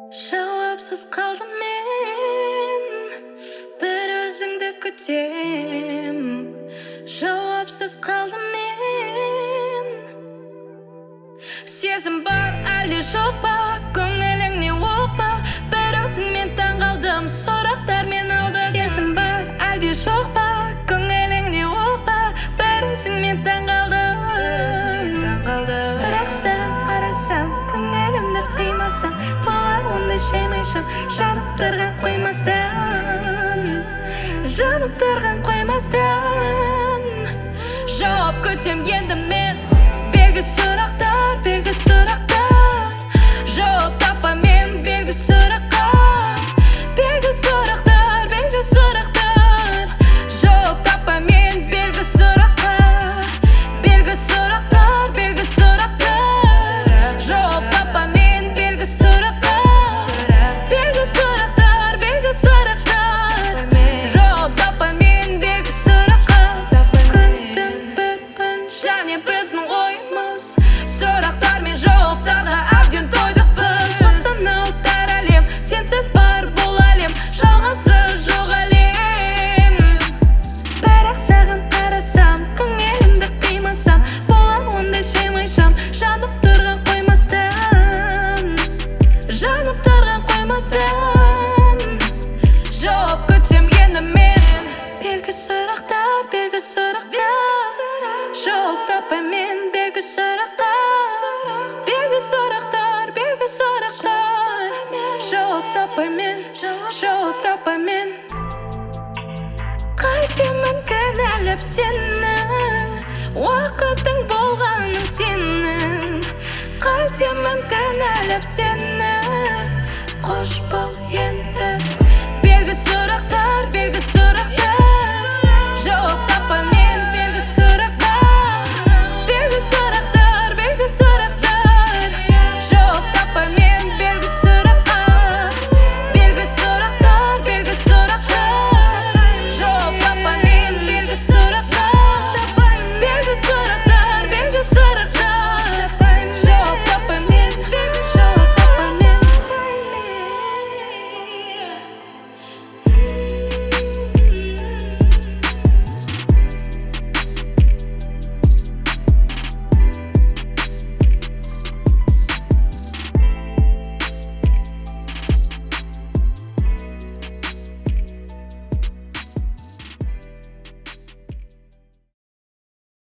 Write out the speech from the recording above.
Жауапсыз қалдым мен, бір өзіңді күтем. Жауапсыз қалдым мен. Сезім бар әлде жоқ па, көңіліңе оқ па, бір өзіңмен таң қалдым, сұрақтармен алдым. Сезім бар әлде жоқ па, көңіліңе оқ па, бір өзіңмен таң қалдым. Бірақ саған қарасам, көңілімді қимасам, болар ондай жаймайшам, жанып тұрған қоймастан, жанып тұрған қоймастан. Жауап күтем енді мен, белгі сұрақтар, белгі сұрақтар. Жауап таппаймен белгі сұраққа, белгі сұрақтар, белгі сұрақтар. Жауап таппаймен белгі сұраққа, белгі сұрақтар, белгі сұрақтар. Жауап таппаймен белгі сұраққа, белгі сұрақтар, белгі сұрақтар. Жауап таппаймен белгі сұраққа. Күндім бір күн және біздің ойымыз, сұрақтар мен жауаптарға әбден тойдық біз. Санаулы әлем, сенсіз бар бұл әлем, жалғансыз жоқ әлем. Бірақ саған қарасам, көңілімді қимасам, болар ондай жаймайшам, жанып тұрған қоймастан, жанып тұрған қоймастан. Жауап күтем енді мен, белгі сұрақтар, белгі сұрақтар. Жауап таппаймен белгі сұрақтар, белгі сұрақтар, белгі сұрақтар. Жауап таппаймен, жауап таппаймен. Қайтемін кінәлап сені, уақытың болғаның сенің. Қайтемін кінәлап сені,